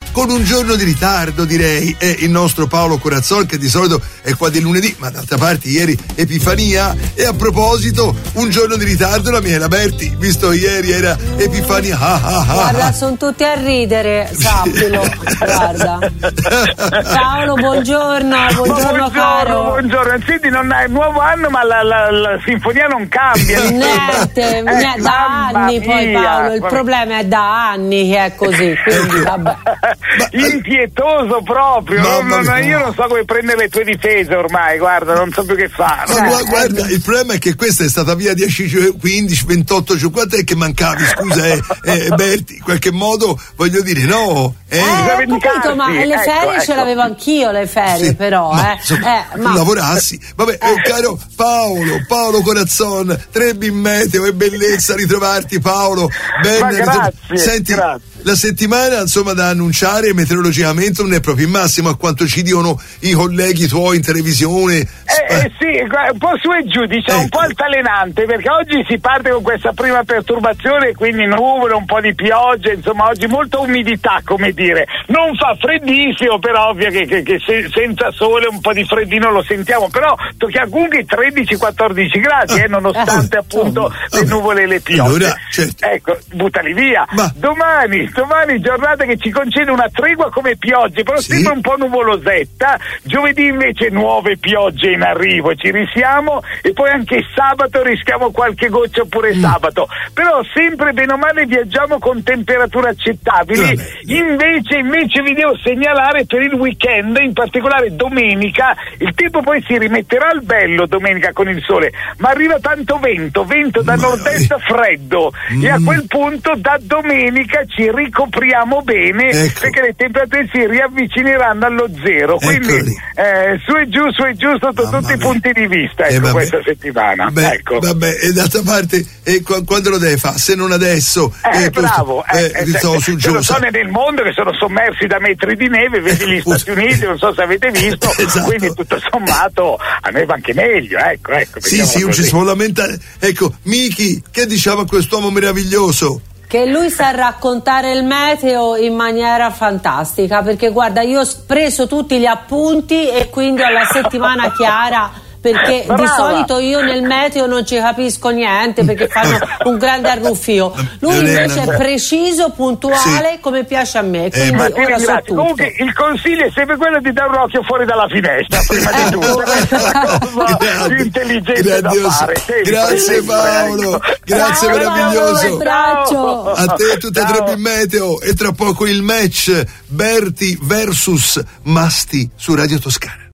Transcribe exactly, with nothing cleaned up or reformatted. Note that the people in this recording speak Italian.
con un giorno di ritardo, direi. È il nostro Paolo Corazzon, che di solito è qua di lunedì, ma d'altra parte ieri Epifania. E a proposito, un giorno di ritardo la Miela Berti, visto ieri era Epifania. Ah, ah, ah. Guarda, sono tutti a ridere, sappilo. Guarda. Paolo, buongiorno, buongiorno, buongiorno caro. Buongiorno, senti, non è il nuovo anno, ma la, la, la sinfonia non cambia. Niente, eh, niente da anni mia, poi Paolo, il vabbè. problema è da anni che è così, quindi vabbè. Impietoso proprio, non, non, io non so come prendere le tue difese ormai, guarda, non so più che fare. Ma eh, guarda, eh, il problema è che questa è stata via dieci, quindici, ventotto, cinquanta e che mancavi, scusa, eh, eh, Berti, in qualche modo voglio dire, no? Eh, eh ho capito, ma le ecco, ferie ecco. ce l'avevo anch'io, le ferie, sì, però, ma, eh. insomma, eh ma... lavorassi. Vabbè, eh. Eh, caro Paolo, Paolo Corazzon, Trebbi in meteo, è bellezza ritrovarti, Paolo. Ben ma grazie, ritrov- Senti, grazie. La settimana, insomma, da annunciare meteorologicamente non è proprio il massimo, a quanto ci dicono i colleghi tuoi in televisione. Eh, eh sì, un po' su e giù, diciamo, ecco. Un po' altalenante, perché oggi si parte con questa prima perturbazione, quindi nuvole, un po' di pioggia, insomma, oggi molta umidità, come dire. Non fa freddissimo, però ovvio che, che, che se, senza sole un po' di freddino lo sentiamo, però tocchiamo comunque tredici quattordici gradi, eh, nonostante ah, appunto ah, le nuvole e le piogge. Allora, certo. Ecco, buttali via. Ma... Domani Domani giornata che ci concede una tregua come piogge, però sì. Sempre un po' nuvolosetta. Giovedì invece nuove piogge in arrivo, ci risiamo, e poi anche sabato rischiamo qualche goccia pure mm. sabato. Però sempre bene o male viaggiamo con temperature accettabili. Invece, invece vi devo segnalare per il weekend, in particolare domenica, il tempo poi si rimetterà al bello domenica con il sole, ma arriva tanto vento, vento da nord-est freddo, mm. e a quel punto da domenica ci ricopriamo bene, ecco. Perché le temperature si riavvicineranno allo zero, quindi eh, su e giù, su e giù sotto Mamma tutti mia. i punti di vista, ecco, eh, questa settimana. Beh, ecco. Vabbè, e d'altra parte, eh, quando lo deve fare? Se non adesso, eh, eh, bravo, eh, eh, eh, sono su giù, zone del mondo che sono sommersi da metri di neve, vedi gli Stati Uniti, non so se avete visto, esatto. Quindi tutto sommato a me va anche meglio, ecco, ecco. Sì, sì, non ci si può lamentare. Ecco, Miki, che diciamo a quest'uomo meraviglioso? Che lui sa raccontare il meteo in maniera fantastica, perché guarda, io ho preso tutti gli appunti e quindi ho la settimana chiara, perché Brava. di solito io nel meteo non ci capisco niente, perché fanno un grande arruffio. Lui invece è preciso, puntuale, sì. come piace a me, quindi eh, ora so tutto. Comunque il consiglio è sempre quello di dare un occhio fuori dalla finestra prima di tutto. Più intelligente da fare. Grazie Paolo, grazie Ciao, meraviglioso. Paolo, a te tutte e tre in meteo, e tra poco il match Berti versus Masti su Radio Toscana.